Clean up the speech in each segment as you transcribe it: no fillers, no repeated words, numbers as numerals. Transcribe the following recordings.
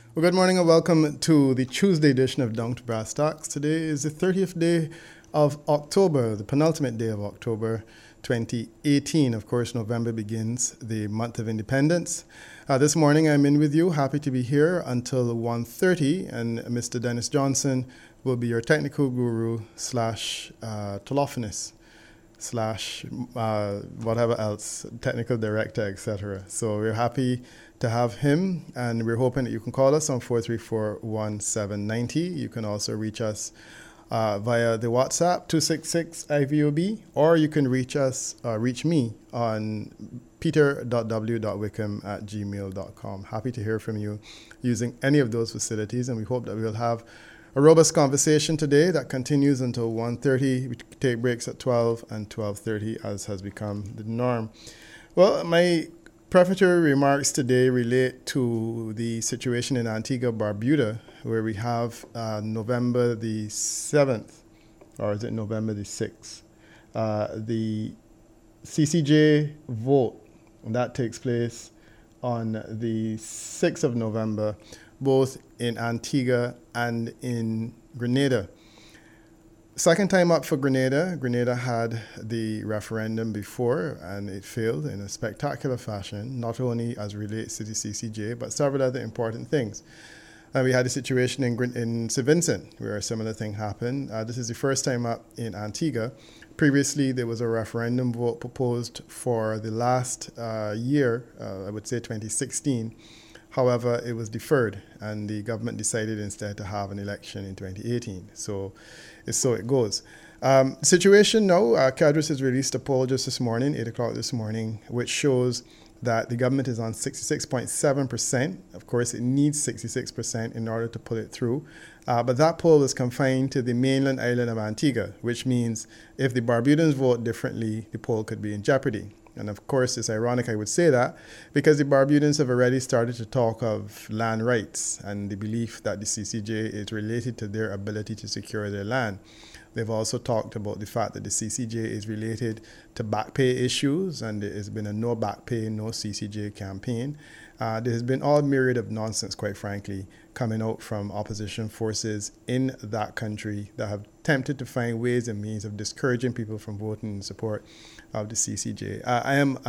Well, good morning and welcome to the Tuesday edition of Down to Brass Tacks. Today is the 30th day of October, the penultimate day of October 2018. Of course, November begins the month of independence. This morning I'm in with you, happy to be here until 1:30, and Mr. Dennis Johnson will be your technical guru slash telephonist slash whatever else, technical director, etc. So we're happy to have him, and we're hoping that you can call us on 434-1790. You can also reach us via the WhatsApp 266-IVOB, or you can reach me on peter.w.wickham@gmail.com. Happy to hear from you using any of those facilities, and we hope that we'll have a robust conversation today that continues until 1:30. We take breaks at 12 and 12:30, as has become the norm. Well, my prefatory remarks today relate to the situation in Antigua, Barbuda, where we have November the 7th, or is it November the 6th, the CCJ vote, and that takes place on the 6th of November, both in Antigua and in Grenada. Second time up for Grenada. Grenada had the referendum before and it failed in a spectacular fashion, not only as relates to the CCJ, but several other important things. And we had a situation in St. Vincent where a similar thing happened. This is the first time up in Antigua. Previously, there was a referendum vote proposed for the last year, I would say 2016. However, it was deferred, and the government decided instead to have an election in 2018. So it goes. Situation now, Cadres has released a poll just this morning, 8 o'clock this morning, which shows that the government is on 66.7%. Of course, it needs 66% in order to pull it through. But that poll is confined to the mainland island of Antigua, which means if the Barbudans vote differently, the poll could be in jeopardy. And of course, it's ironic I would say that because the Barbudans have already started to talk of land rights and the belief that the CCJ is related to their ability to secure their land. They've also talked about the fact that the CCJ is related to back pay issues, and there has been a no back pay, no CCJ campaign. There has been all myriad of nonsense, quite frankly, coming out from opposition forces in that country that have attempted to find ways and means of discouraging people from voting in support of the CCJ. I am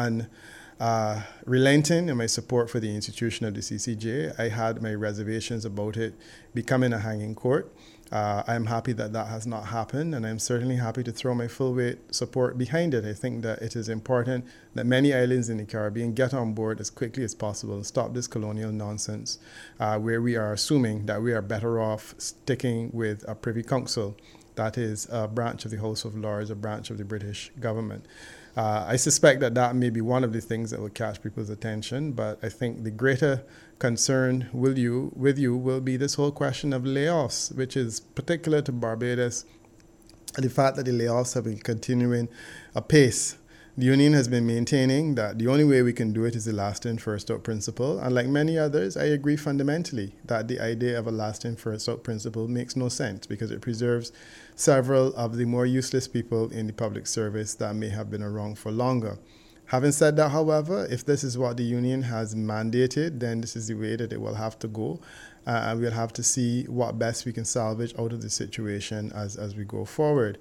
relenting in my support for the institution of the CCJ. I had my reservations about it becoming a hanging court. I am happy that that has not happened, and I'm certainly happy to throw my full weight support behind it. I think that it is important that many islands in the Caribbean get on board as quickly as possible and stop this colonial nonsense where we are assuming that we are better off sticking with a Privy Council that is a branch of the House of Lords, a branch of the British government. I suspect that that may be one of the things that will catch people's attention, but I think the greater concern with you will be this whole question of layoffs, which is particular to Barbados, and the fact that the layoffs have been continuing apace. The union has been maintaining that the only way we can do it is the last in, first out principle. And like many others, I agree fundamentally that the idea of a last in, first out principle makes no sense because it preserves several of the more useless people in the public service that may have been around for longer. Having said that, however, if this is what the union has mandated, then this is the way that it will have to go. And we'll have to see what best we can salvage out of the situation as we go forward.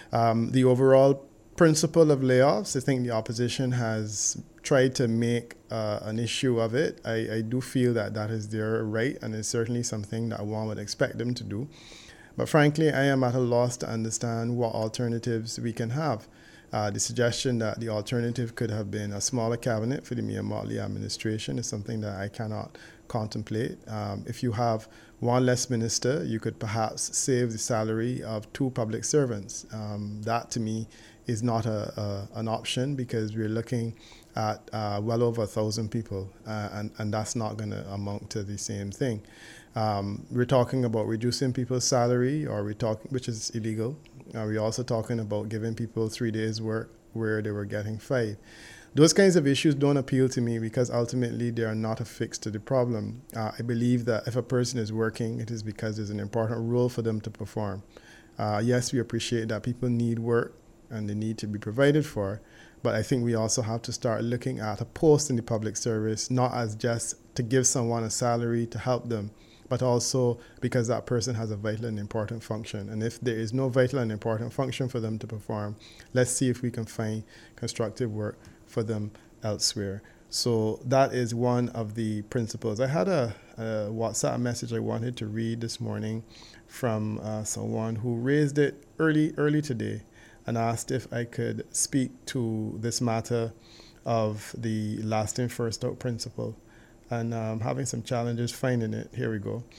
The overall principle of layoffs, I think the opposition has tried to make an issue of it. I do feel that that is their right, and it's certainly something that one would expect them to do. But frankly, I am at a loss to understand what alternatives we can have. The suggestion that the alternative could have been a smaller cabinet for the Mia Mottley administration is something that I cannot contemplate. If you have one less minister, you could perhaps save the salary of 2 public servants. That to me is not an option because we're looking at well over 1,000 people, and that's not going to amount to the same thing. We're talking about reducing people's salary, which is illegal. We're also talking about giving people 3 days' work where they were getting 5. Those kinds of issues don't appeal to me because ultimately they are not a fix to the problem. I believe that if a person is working, it is because there's an important role for them to perform. Yes, we appreciate that people need work and they need to be provided for, But I think we also have to start looking at a post in the public service, not as just to give someone a salary to help them, but also because that person has a vital and important function. And if there is no vital and important function for them to perform, let's see if we can find constructive work for them elsewhere. So that is one of the principles. I had a WhatsApp message I wanted to read this morning from someone who raised it early today and asked if I could speak to this matter of the last in, first out principle. And having some challenges finding it. Here we go.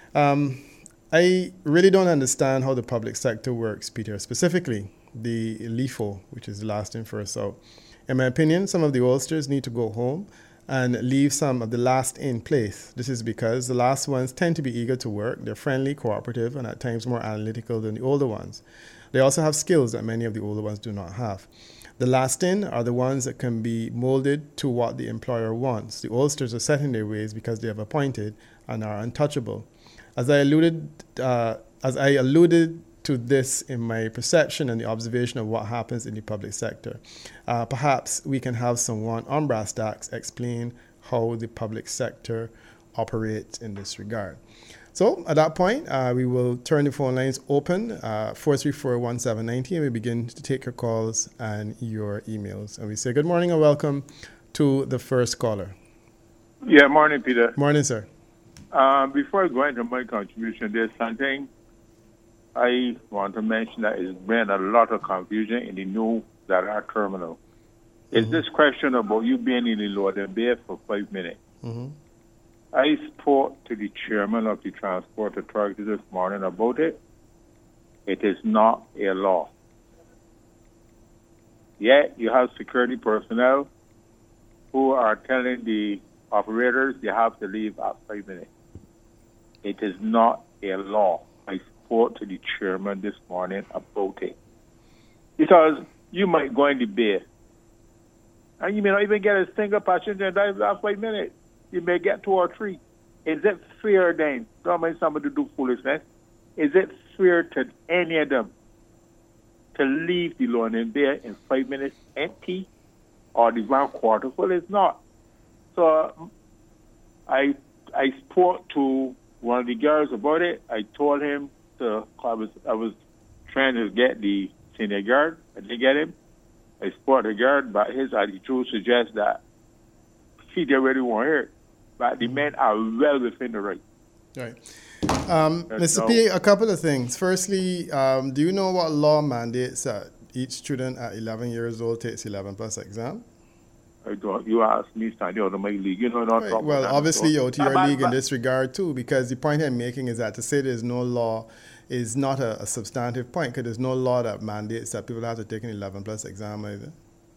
I really don't understand how the public sector works, Peter, specifically the LIFO, which is last in, first out. In my opinion, some of the oldsters need to go home and leave some of the last in place. This is because the last ones tend to be eager to work. They're friendly, cooperative, and at times more analytical than the older ones. They also have skills that many of the older ones do not have. The last in are the ones that can be molded to what the employer wants. The oldsters are set in their ways because they have appointed and are untouchable. As I alluded to this in my perception and the observation of what happens in the public sector, perhaps we can have someone on Brass Tacks explain how the public sector operates in this regard. So at that point, we will turn the phone lines open, 434-1790, and we begin to take your calls and your emails. And we say good morning and welcome to the first caller. Yeah, morning, Peter. Morning, sir. Before I go into my contribution, there's something I want to mention that has been a lot of confusion in the new Zara terminal. Is this question about you being in the Loading Bay for 5 minutes? Mm-hmm. I spoke to the chairman of the Transport Authority this morning about it. It is not a law. Yet you have security personnel who are telling the operators they have to leave at 5 minutes. It is not a law. I spoke to the chairman this morning about it. Because you might go in the bay and you may not even get a single passenger and drive last 5 minutes. You may get 2 or 3. Is it fair then? Don't mind somebody to do foolishness. Is it fair to any of them to leave the Loading Bay in 5 minutes empty or the van quarter full? It's not. So I spoke to one of the girls about it. I told him I was trying to get the senior guard. I didn't get him. I spoke to the guard, but his attitude suggests that he didn't really want to hear it. But the men are well within the right. Right. Mr. P, a couple of things. Firstly, do you know what law mandates that each student at 11 years old takes 11 plus exam? I don't. You asked me standing out of my league. You know, not right. Well, obviously you're out of your league in this regard too, because the point I'm making is that to say there's no law is not a substantive point, because there's no law that mandates that people have to take an 11 plus exam either.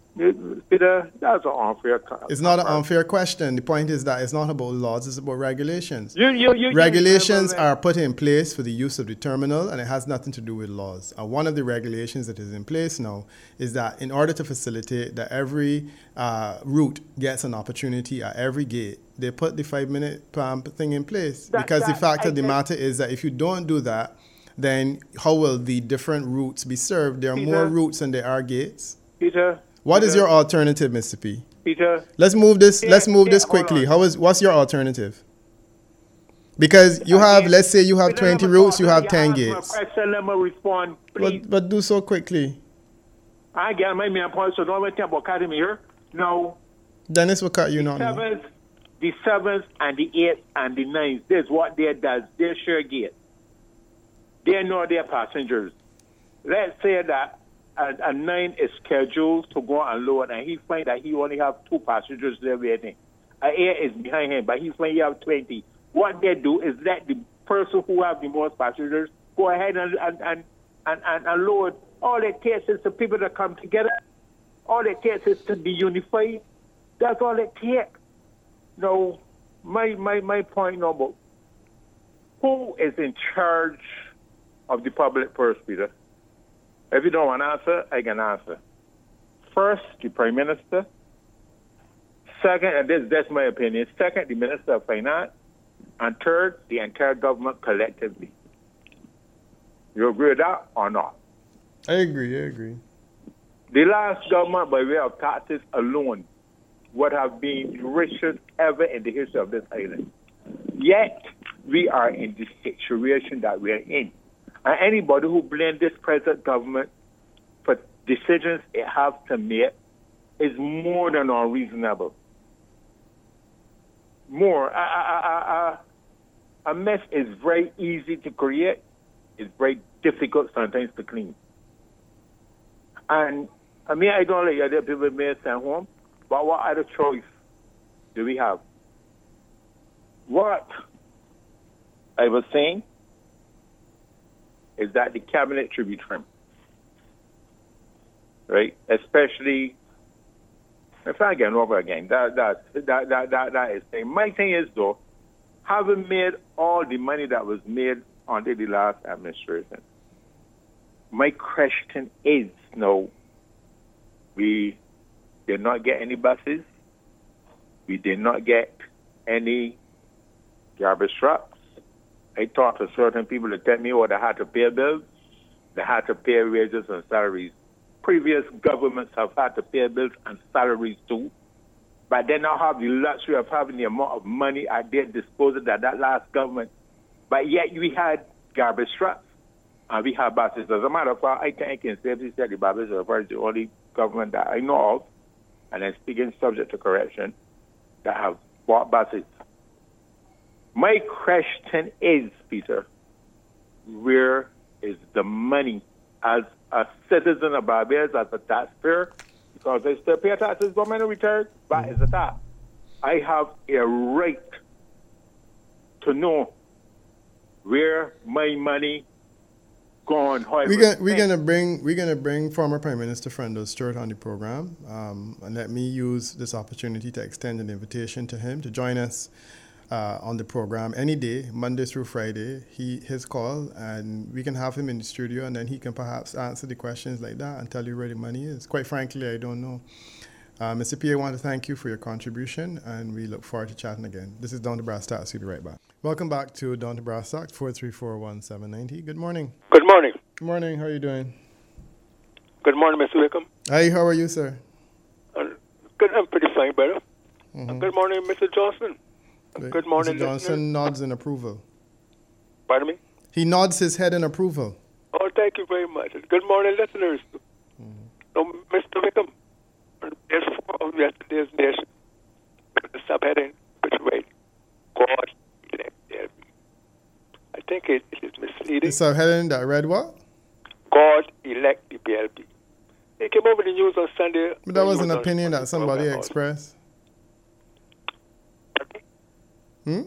That's an unfair question. It's not an unfair question. The point is that it's not about laws, it's about regulations. Regulations are put in place for the use of the terminal, and it has nothing to do with laws. And one of the regulations that is in place now is that in order to facilitate that every route gets an opportunity at every gate, they put the 5 minute thing in place. Because the fact of the matter is that if you don't do that, then how will the different routes be served? There are more routes than there are gates. Peter. What is your alternative, Mr. P? Peter. Let's move this quickly. What's your alternative? Because you have, let's say you have 20 routes, you have 10 gates. Let me respond, please. But do so quickly. I get my main point, so don't think about cutting me here. No. Dennis will cut you, not me. The 7th and the 8th and the 9th, this is what they does. They share gate. They know their passengers. Let's say that a 9 is scheduled to go and load, and he finds that he only have 2 passengers there waiting. An 8 is behind him, but he finds he have 20. What they do is let the person who have the most passengers go ahead and load. All it takes is the people to come together. All it takes is to be unified. That's all it takes. Now, my point number, who is in charge of the public purse, Peter? If you don't want to answer, I can answer. First, the Prime Minister. Second, and that's my opinion. Second, the Minister of Finance. And third, the entire government collectively. You agree with that or not? I agree. The last government, by way of taxes alone, would have been the richest ever in the history of this island. Yet, we are in the situation that we are in. And anybody who blames this present government for decisions it has to make is more than unreasonable. A mess is very easy to create. It's very difficult sometimes to clean. And I mean, I don't let other people may send home, but what other choice do we have? What I was saying is that the cabinet should be trimmed, right? Especially if I get over again. That is saying. My thing is though, having made all the money that was made under the last administration, my question is now, we did not get any buses. We did not get any garbage trucks. I talked to certain people that tell me, they had to pay bills. They had to pay wages and salaries. Previous governments have had to pay bills and salaries too, but they now have the luxury of having the amount of money at their disposal that last government. But yet we had garbage trucks and we have buses. As a matter of fact, I think I can safely say the buses are the only government that I know of, and I'm speaking subject to correction, that have bought buses. My question is, Peter, where is the money? As a citizen of Barbados, as a taxpayer, because I still pay taxes, government returns, but it's a tax. I have a right to know where my money gone. We're gonna bring former Prime Minister Frendo Stuart on the program, and let me use this opportunity to extend an invitation to him to join us on the program any day, Monday through Friday. His call, and we can have him in the studio, and then he can perhaps answer the questions like that and tell you where the money is. Quite frankly, I don't know. Mr. P, I want to thank you for your contribution, and we look forward to chatting again. This is Down to Brass Tacks. We'll be right back. Welcome back to Down to Brass Tacks, 434-1790. Good morning. Good morning. Good morning. How are you doing? Good morning, Mr. Wickham. Hi, how are you, sir? Good, I'm pretty fine, brother. Good morning, Mr. Johnson. Good morning, Mr. Johnson listeners. nods in approval. Pardon me? He nods his head in approval. Oh, thank you very much. Good morning, listeners. So, Mr. Wickham, there's four of yesterday's nation. The subheading, which way God elect the PLP. I think it is misleading. The subheading that read what? God elect the PLP. It came over the news on Sunday. But that was an opinion that somebody expressed. Yeah,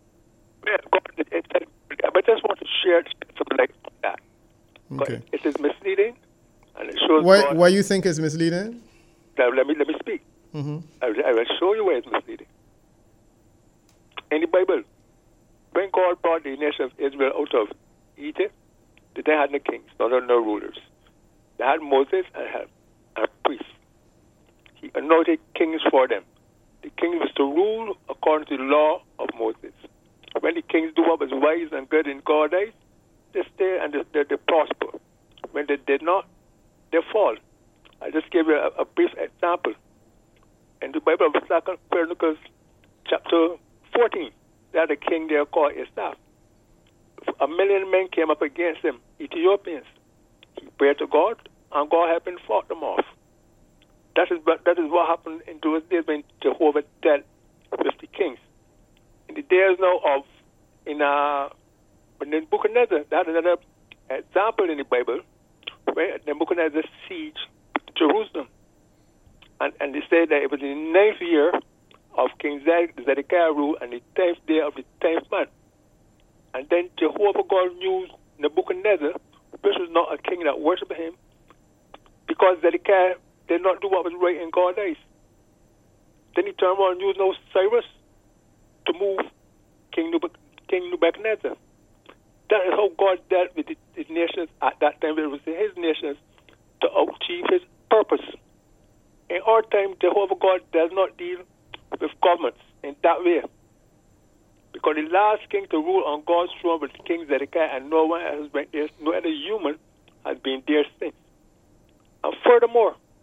but I just want to share some light on that. Okay. It is misleading, and it shows. Why you think it's misleading? Now, let me speak. I will show you why it's misleading. In the Bible, when God brought the nation of Israel out of Egypt, they had no kings, no rulers. They had Moses and had priests. He anointed kings for them. The king was to rule according to the law of Moses. When the kings do what was wise and good in God's eyes, they stay and they prosper. When they did not, they fall. I just gave you a brief example. In the Bible of 2 Chronicles chapter 14, they had a king there called Asaph. 1 million men came up against him, Ethiopians. He prayed to God, and God helped him fought them off. That is what happened in those days when Jehovah dealt with the kings. In the days now of when Nebuchadnezzar, that is another example in the Bible where Nebuchadnezzar sieged Jerusalem. And they say that it was in the 9th year of King Zedekiah rule and the 10th day of the 10th month. And then Jehovah God used Nebuchadnezzar, which was not a king that worshipped him, because Zedekiah did not do what was right in God's eyes. Then he turned around and used Cyrus to move King Nebuchadnezzar. That is how God dealt with his nations at that time. It was his nations to achieve his purpose. In our time, Jehovah God does not deal with governments in that way. Because the last king to rule on God's throne was King Zedekiah, and no other human has been there since. And furthermore,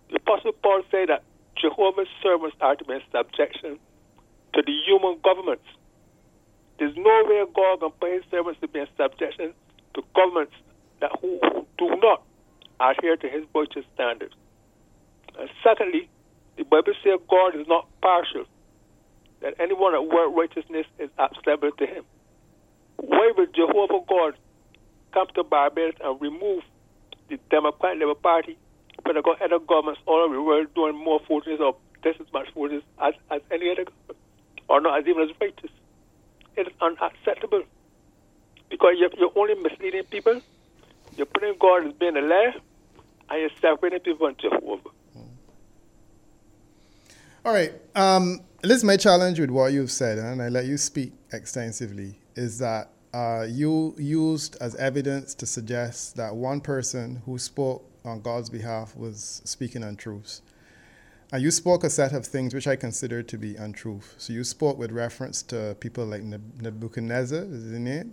The Apostle Paul said that Jehovah's servants are to be in subjection to the human governments. There's no way God can put his servants to be in subjection to governments that who do not adhere to his righteous standards. And secondly, the Bible says God is not partial, that anyone that works righteousness is acceptable to him. Why would Jehovah God come to Barbados and remove the Democratic Labour Party when they got other governments all over the world doing more foolishness or just as much foolishness as any other government, or not as even as righteous? It is unacceptable because you're only misleading people, you're putting God as being a liar, and you're separating people from Jehovah. All right. This is my challenge with what you've said, and I let you speak extensively, is that you used as evidence to suggest that one person who spoke on God's behalf was speaking untruths. And you spoke a set of things which I consider to be untruth. So you spoke with reference to people like Nebuchadnezzar, is his name?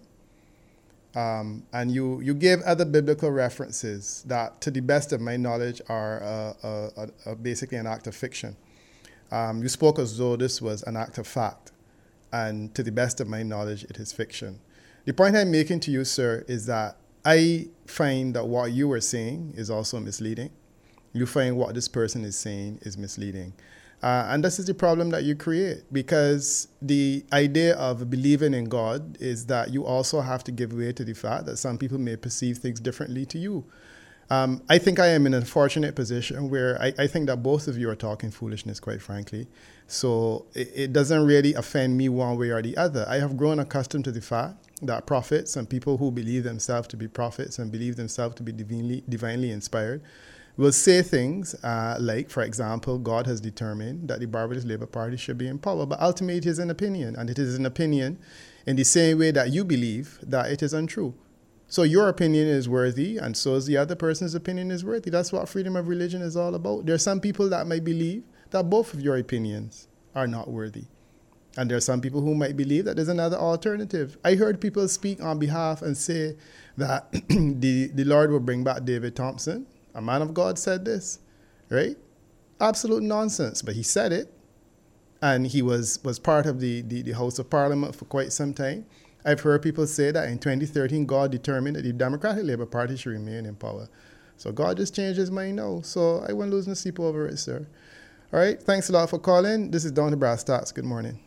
And you gave other biblical references that, to the best of my knowledge, are basically an act of fiction. You spoke as though this was an act of fact. And to the best of my knowledge, it is fiction. The point I'm making to you, sir, is that I find that what you were saying is also misleading. You find what this person is saying is misleading. And this is the problem that you create, because the idea of believing in God is that you also have to give way to the fact that some people may perceive things differently to you. I think I am in a fortunate position where I think that both of you are talking foolishness, quite frankly. So it doesn't really offend me one way or the other. I have grown accustomed to the fact that prophets and people who believe themselves to be prophets and believe themselves to be divinely inspired will say things like, for example, God has determined that the Barbados Labour Party should be in power. But ultimately, it is an opinion. And it is an opinion in the same way that you believe that it is untrue. So your opinion is worthy, and so is the other person's opinion is worthy. That's what freedom of religion is all about. There are some people that might believe that both of your opinions are not worthy. And there are some people who might believe that there's another alternative. I heard people speak on behalf and say that the Lord will bring back David Thompson. A man of God said this, right? Absolute nonsense, but he said it. And he was part of the House of Parliament for quite some time. I've heard people say that in 2013, God determined that the Democratic Labour Party should remain in power. So God just changed his mind now. So I won't lose no sleep over it, sir. All right. Thanks a lot for calling. This is Down to Brass Tacks. Good morning.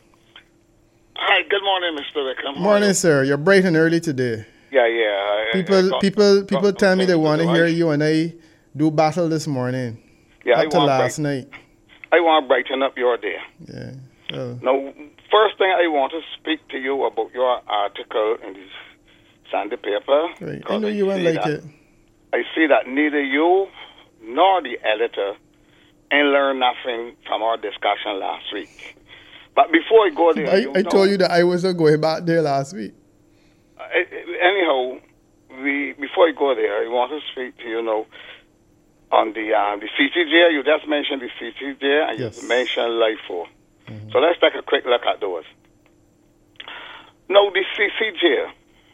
Hi. Good morning, Mr. Wickham. Morning, sir. You're bright and early today. Yeah. People tell me they want to hear you and I do battle this morning. Yeah, up to last night. I want to brighten up your day. Yeah. Well. Now, first thing I want to speak to you about your article in the Sunday paper. Right. I know you won't like it. I see that neither you nor the editor learned nothing from our discussion last week. But before I go there, I told you that I wasn't going back there last week. Anyhow, before I go there, I want to speak to you now on the CCJ. You just mentioned the CCJ and yes. You mentioned LIFO. Mm-hmm. So let's take a quick look at those. Now, the CCJ,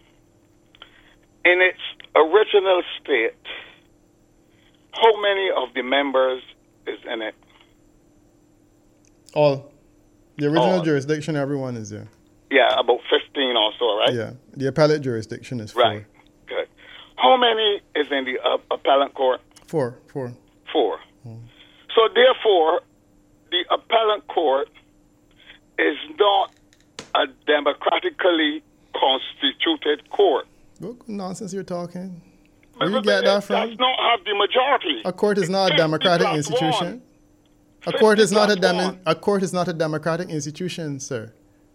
in its original state, how many of the members is in it? All. The original jurisdiction, everyone is there. Yeah, about 15 or so, right? Yeah. The appellate jurisdiction is 4. Right. Good. How many is in the appellate court? 4. 4. So, therefore, the appellate court is not a democratically constituted court. What nonsense you're talking? Where you get that from? Does not have the majority. A court is not a democratic institution. A court is not a democratic institution, sir.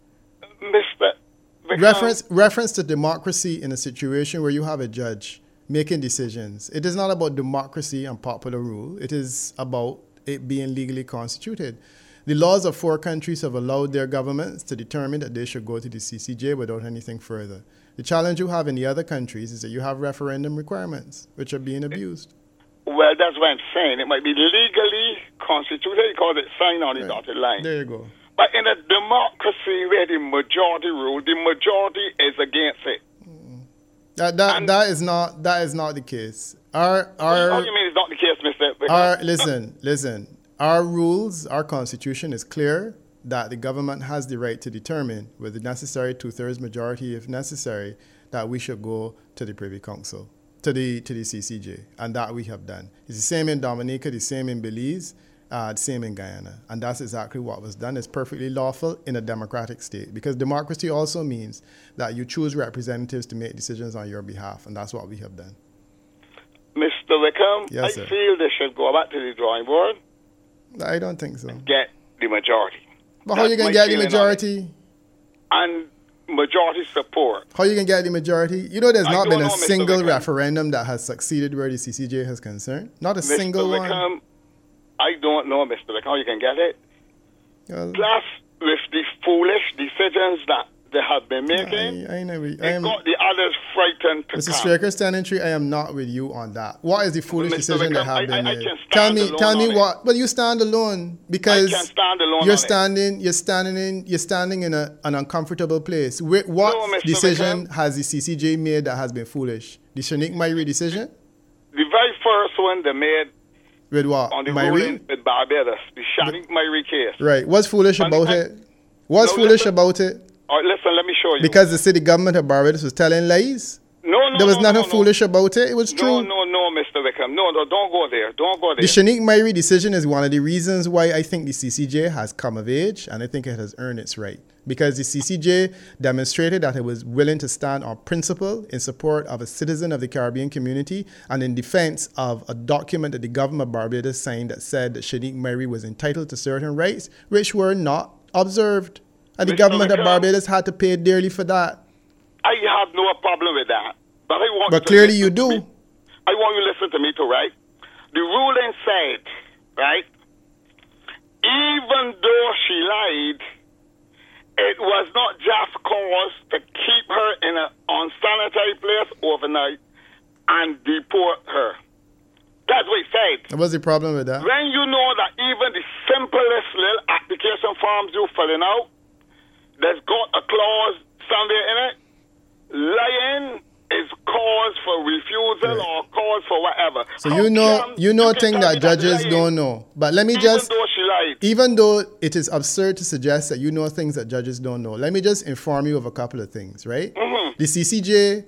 Mr. Reference to democracy in a situation where you have a judge making decisions. It is not about democracy and popular rule. It is about it being legally constituted. The laws of 4 countries have allowed their governments to determine that they should go to the CCJ without anything further. The challenge you have in the other countries is that you have referendum requirements, which are being abused. Well, that's what I'm saying. It might be legally constituted because it's signed on the dotted line. There you go. But in a democracy where the majority rule, the majority is against it. That is not the case. What do you mean it's not the case, Mr. Listen. Our rules, our constitution is clear that the government has the right to determine with the necessary 2/3 majority, if necessary, that we should go to the Privy Council, to the CCJ, and that we have done. It's the same in Dominica, the same in Belize, the same in Guyana, and that's exactly what was done. It's perfectly lawful in a democratic state, because democracy also means that you choose representatives to make decisions on your behalf, and that's what we have done. Mr. Wickham, Yes, sir. I feel they should go back to the drawing board, I don't think so. get the majority. But how you That's can my get the feeling on it. majority? And majority support. How you can get the majority? You know, there's I not don't been a know, Mr. single Wickham. referendum that has succeeded where the CCJ is concerned. Not a single Mr. one. Wickham, I don't know, Mr. Wickham, how you can get it. Well, Plus, with the foolish decisions that they have been making, I know. it got the others frightened to Mr. come. Straker, standing tree, I am not with you on that. What is the foolish Mr. decision that Wickham, have been I made? can Tell stand me alone on what. But you stand alone because I can stand alone you're on it. you're standing in an uncomfortable place. What No, Mr. decision Wickham. has the CCJ made that has been foolish? The Shanique Myrie decision? The very first one they made With what? on the Myrie? ruling with Barbados, the Shanique Myrie case. Right. What's foolish And- about and- it? What's No, foolish listen. about it? All right, listen, let me show you. Because the city government of Barbados was telling lies? no, There was nothing no. foolish about it. It was true. No, Mr. Wickham. No, don't go there. Don't go there. The Shanique Myrie decision is one of the reasons why I think the CCJ has come of age, and I think it has earned its right. Because the CCJ demonstrated that it was willing to stand on principle in support of a citizen of the Caribbean community and in defense of a document that the government of Barbados signed that said that Shanique Myrie was entitled to certain rights, which were not observed. And the Mr. government of Wickham, Barbados had to pay dearly for that. I have no problem with that. But I want But to clearly listen you to do. me. I want you to listen to me too, right? The ruling said, right, even though she lied, it was not just cause to keep her in an unsanitary place overnight and deport her. That's what it said. What's the problem with that? When you know that even the simplest little application forms you're filling out, there's got a clause somewhere in it, lying is cause for refusal Right. or cause for whatever. So How you know come a can thing tell that me judges lying, don't know. But let me even just though she lied. even though it is absurd to suggest that you know things that judges don't know, let me just inform you of a couple of things, right? Mm-hmm. The CCJ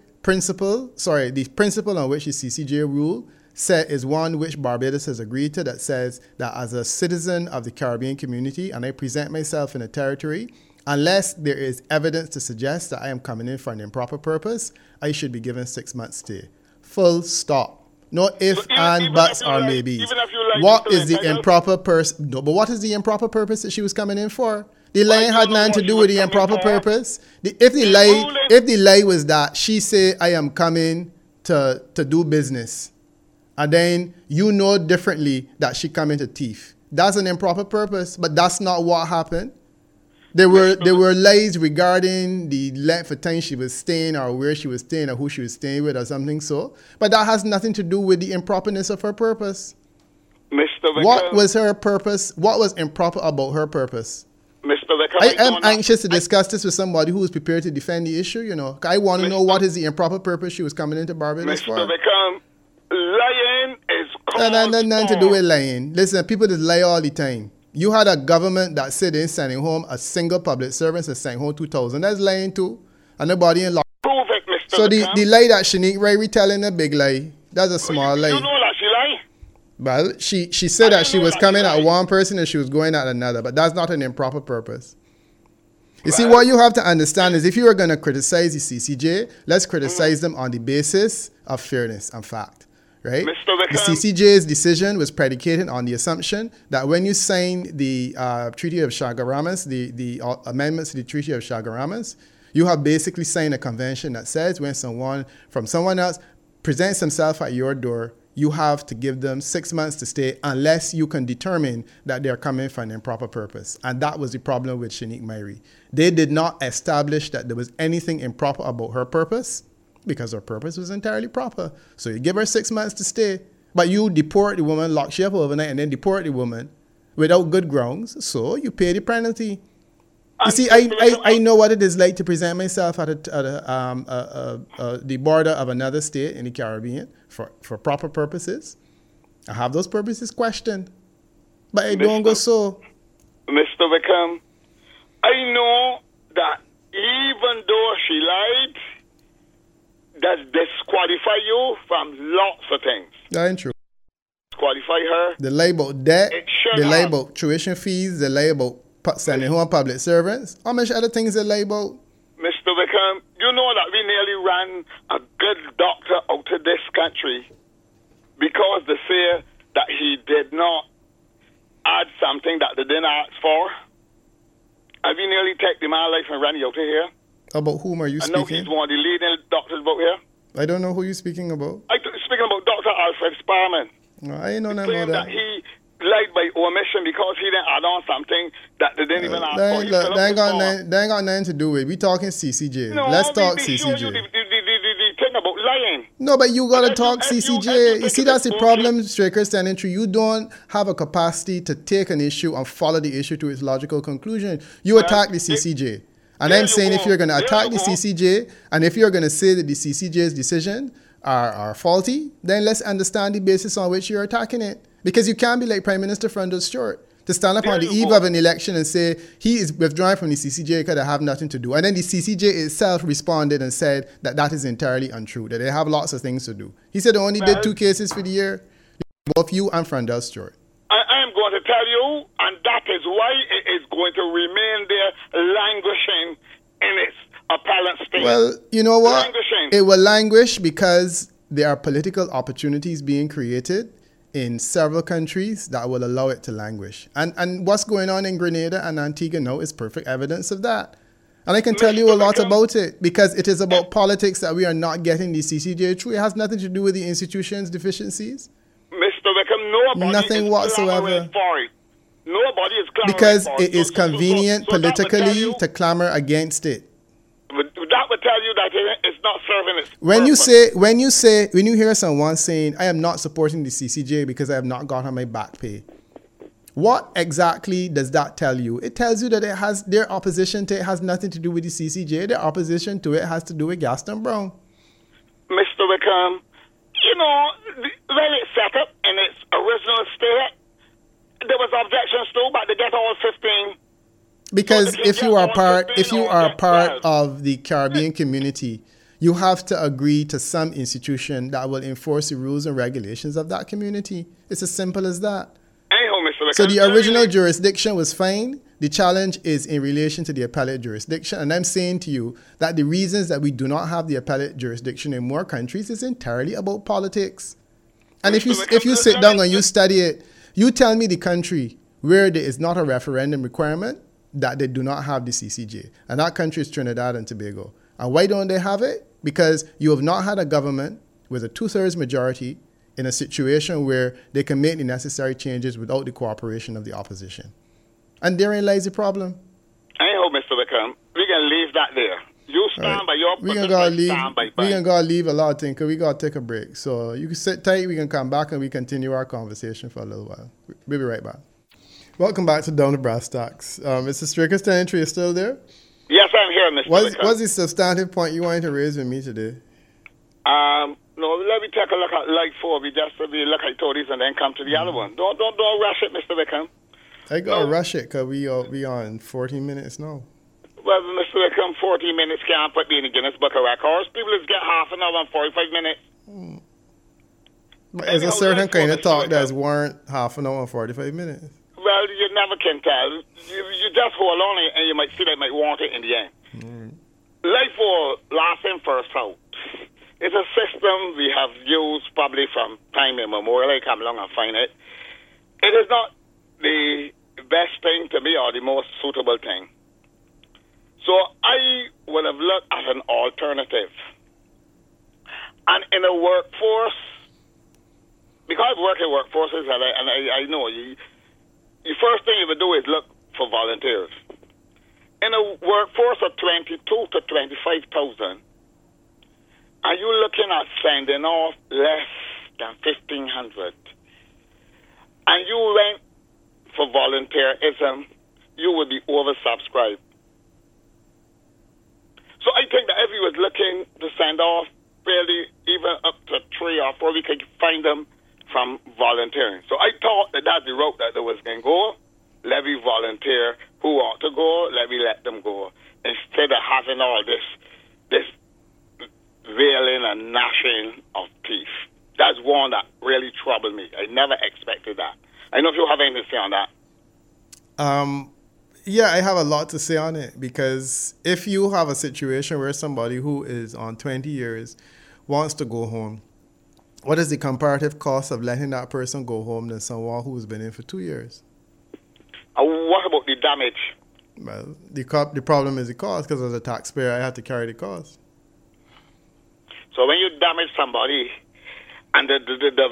the principle on which the CCJ rule set is one which Barbados has agreed to, that says that as a citizen of the Caribbean community and I present myself in a territory, unless there is evidence to suggest that I am coming in for an improper purpose, I should be given 6 months stay. Full stop. No if, So and, even buts, if you or like- maybes. even if you like What Mr. is the Entitled? improper person? No, but what is the improper purpose that she was coming in for? The Well, I lie don't had know nothing what to she do was with the coming improper for. purpose. If ruling- the lie was that she said, I am coming to do business, and then you know differently that she coming to thief, that's an improper purpose, but that's not what happened. There were lies regarding the length of time she was staying or where she was staying or who she was staying with or something so. But that has nothing to do with the improperness of her purpose. Mr. Wickham, What was her purpose? What was improper about her purpose? Mr. Wickham, I am don't know. anxious to discuss this with somebody who is prepared to defend the issue, you know. I want to know what is the improper purpose she was coming into Barbados Mr. for. Wickham, lying is cause Nothing to do with lying. Listen, people just lie all the time. You had a government that said they're sending home a single public servant and sent home 2,000. That's lying too. And nobody in law. Prove it, Mr. So Wickham. the lie that Shanique Ryrie telling a big lie. That's a small You lie. know that she lied? Well, she said I that she know was that coming she at lied. one person and she was going at another, but that's not an improper purpose. You see, what you have to understand is if you are going to criticize the CCJ, let's criticize them on the basis of fairness and fact, right? Mr. The Wickham. CCJ's decision was predicated on the assumption that when you sign the Treaty of Chaguaramas, the amendments to the Treaty of Chaguaramas, you have basically signed a convention that says when someone from someone else presents himself at your door, you have to give them 6 months to stay unless you can determine that they're coming for an improper purpose. And that was the problem with Shanique Myrie. They did not establish that there was anything improper about her purpose because her purpose was entirely proper. So you give her 6 months to stay, but you deport the woman, lock she up overnight, and then deport the woman without good grounds. So you pay the penalty. You see, I know what it is like to present myself at the border of another state in the Caribbean for proper purposes. I have those purposes questioned. But it don't go so. Mr. Wickham, I know that even though she lied, that disqualify you from lots of things. That ain't true. Disqualify her. The lie about debt, It should the lie have. about tuition fees, the lie about sending home public servants. How much other things they lie about? Mr. Wickham, you know that we nearly ran a good doctor out of this country because they say that he did not add something that they didn't ask for. Have we nearly taken my life and ran you out of here? About whom are you I know speaking? he's one of the leading doctors about here. I don't know who you're speaking about. Speaking about Dr. Alfred Sparman. No, I ain't know nothing Claim about that that. he lied by omission because he didn't add on something that they didn't even ask That for. ain't, He look, filled that up ain't the got form. nothing, that ain't got nothing to do with it. We talking CCJ. No, Let's talk they show you CCJ. the thing about lying. No, but you gotta If talk you- if you- CCJ. if you You think see, it that's is the bullshit- problem, Straker standing true. You don't have a capacity to take an issue and follow the issue to its logical conclusion. You attack the CCJ. And there I'm you saying if go. you're gonna There attack you the go. CCJ, and if you're gonna say that the CCJ's decision are faulty, then let's understand the basis on which you're attacking it. Because you can't be like Prime Minister Frondel Stewart to stand up There on the you eve go. of an election and say he is withdrawing from the CCJ because they have nothing to do. And then the CCJ itself responded and said that that is entirely untrue, that they have lots of things to do. He said they only did 2 cases for the year, both you and Frondel Stewart. I am going to tell you, and that is why it is going to remain there languishing in its appellant state. Well, you know what? Languishing. It will languish because there are political opportunities being created in several countries that will allow it to languish. And what's going on in Grenada and Antigua now is perfect evidence of that. And I can tell you a lot about it because it is about politics that we are not getting the CCJ through. It has nothing to do with the institution's deficiencies. Mr. Wickham, nobody Nothing is whatsoever. clamoring for it. Nobody is clamoring Because for it is convenient so that would tell politically you- to clamor against it. That would tell you that it's not serving its When purpose. you hear someone saying, I am not supporting the CCJ because I have not gotten my back pay, what exactly does that tell you? It tells you that it has their opposition to it has nothing to do with the CCJ. Their opposition to it has to do with Gaston Brown. Mr. Wickham, you know, when it's set up in its original state, there was objections too, but they get all 15. Because So they if can you get are one part 15 if you or are get part 12. of the Caribbean community, you have to agree to some institution that will enforce the rules and regulations of that community. It's as simple as that. Anyhow, Mr. Wickham, So the original jurisdiction was fine. The challenge is in relation to the appellate jurisdiction. And I'm saying to you that the reasons that we do not have the appellate jurisdiction in more countries is entirely about politics. And if you sit down and you study it, you tell me the country where there is not a referendum requirement that they do not have the CCJ. And that country is Trinidad and Tobago. And why don't they have it? Because you have not had a government with a 2/3 majority in a situation where they can make the necessary changes without the cooperation of the opposition. And therein lies the problem. Anyhow, Mr. Wickham, we can leave that there. You stand by your We position, can go I leave. stand by We mine. can go leave a lot of things because we got to take a break. So you can sit tight. We can come back and we continue our conversation for a little while. We'll be right back. Welcome back to Down to Brass Tacks. Mr. Stricker, Entry is still there. Yes, I'm here, Mr. Wickham. What's the substantive point you wanted to raise with me today? No, let me take a look at Light 4. We just look at Tories and then come to the other one. Don't rush it, Mr. Wickham. I gotta rush it because we on 14 minutes now. Well, Mr. Wickham, 40 minutes can't put me in the Guinness Book of Records. People just get half an hour and 45 minutes. But there's a Anyhow, certain Light 4, kind of Mr. talk Wickham. that's warrant half an hour and 45 minutes. Well, you never can tell. You just hold on and you might see they might want it in the end. Light 4, last in, first out. It's a system we have used probably from time immemorial. I come along and find it. It is not the best thing to me or the most suitable thing. So I would have looked at an alternative. And in a workforce, because I work in workforces and I know you first thing you would do is look for volunteers. In a workforce of 22 to 25,000, are you looking at sending off less than 1,500? And you went for volunteerism, you would be oversubscribed. So I think that if you was looking to send off fairly even up to 3 or 4, we could find them from volunteering. So I thought that that's the route that they was going to go. Let me volunteer. Who want to go, let me let them go. Instead of having all this wailing and gnashing of teeth. That's one that really troubled me. I never expected that. I don't know if you have anything to say on that. Yeah, I have a lot to say on it, because if you have a situation where somebody who is on 20 years wants to go home, what is the comparative cost of letting that person go home than someone who's been in for 2 years? What about the damage? Well, the problem is the cost, because as a taxpayer, I have to carry the cost. So when you damage somebody and the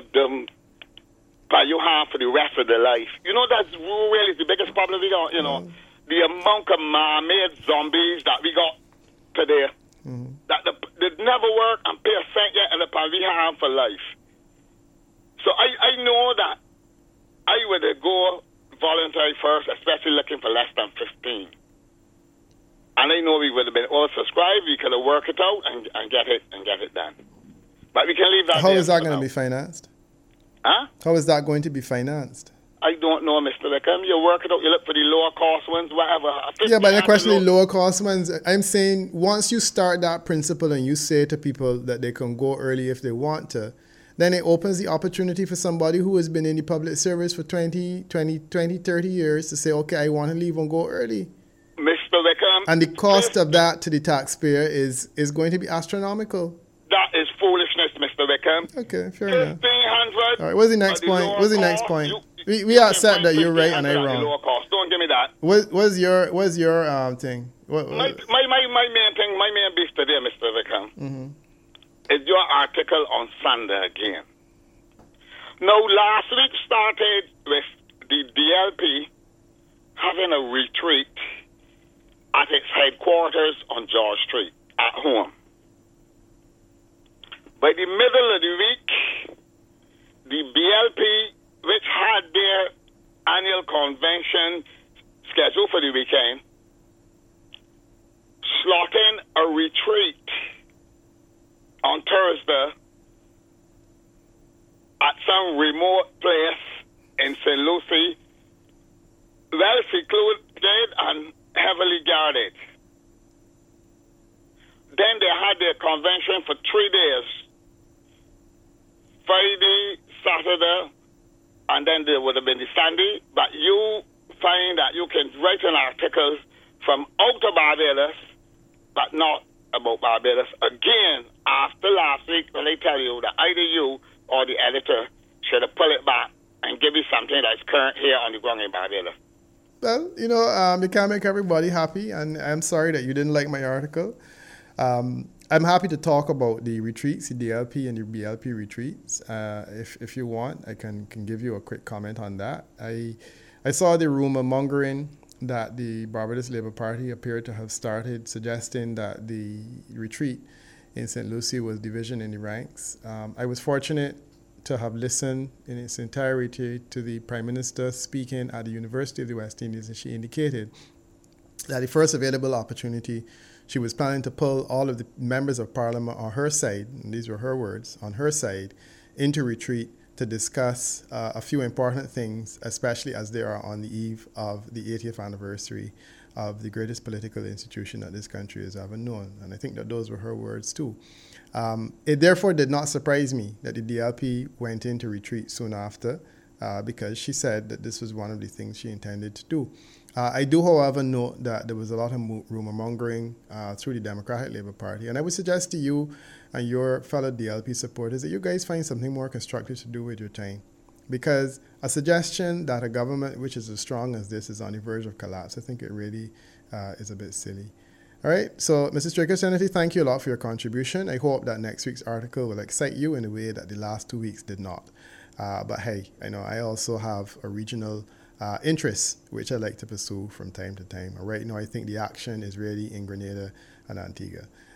you have for the rest of their life, that's really the biggest problem we got, the amount of man-made zombies that we got today, that they never work and pay a cent yet, and the we have for life. So I know that I would go voluntary first, especially looking for less than 15. And I know we would have been oversubscribed. We could have worked it out and get it done. But we can leave that. How is that going to be financed? Huh? How is that going to be financed? I don't know, Mr. Wickham. You work it out. You look for the lower cost ones, whatever. Yeah, but the question is lower cost ones. I'm saying once you start that principle and you say to people that they can go early if they want to, then it opens the opportunity for somebody who has been in the public service for 20, 30 years to say, okay, I want to leave and go early. Mr. Wickham. And the cost of that to the taxpayer is going to be astronomical. That is foolishness, Mr. Wickham. Okay, fair enough. 1,500. All right, what's the next point? What's the next point? We accept that you're right and I'm wrong. Don't give me that. What's your thing? My main beef today, Mr. Wickham, is your article on Sunday again. Now, last week started with the DLP having a retreat at its headquarters on George Street at home. By the middle of the week, the BLP, which had their annual convention scheduled for the weekend, slotting a retreat on Thursday at some remote place in St. Lucie, well secluded and heavily guarded. Then they had their convention for 3 days, Friday, Saturday, and then there would have been the Sunday. But you find that you can write an article from out of Barbados, but not about Barbados. Again, after last week, when they tell you that either you or the editor should have pulled it back and give you something that's current here on the ground in Barbados. Well, you can't make everybody happy, and I'm sorry that you didn't like my article. I'm happy to talk about the retreats, the DLP and the BLP retreats. If you want, I can give you a quick comment on that. I saw the rumor mongering that the Barbados Labour Party appeared to have started suggesting that the retreat in St. Lucie was division in the ranks. I was fortunate to have listened in its entirety to the Prime Minister speaking at the University of the West Indies, and she indicated that the first available opportunity, she was planning to pull all of the members of Parliament on her side, and these were her words, on her side, into retreat to discuss a few important things, especially as they are on the eve of the 80th anniversary of the greatest political institution that this country has ever known. And I think that those were her words too. It therefore did not surprise me that the DLP went into retreat soon after, because she said that this was one of the things she intended to do. I do, however, note that there was a lot of rumor mongering through the Democratic Labour Party, and I would suggest to you and your fellow DLP supporters that you guys find something more constructive to do with your time, because a suggestion that a government which is as strong as this is on the verge of collapse, I think it really is a bit silly. All right, so Mrs. Draker-Kennedy, thank you a lot for your contribution. I hope that next week's article will excite you in a way that the last 2 weeks did not. But hey, I know I also have a regional interests, which I like to pursue from time to time. Right now, I think the action is really in Grenada and Antigua.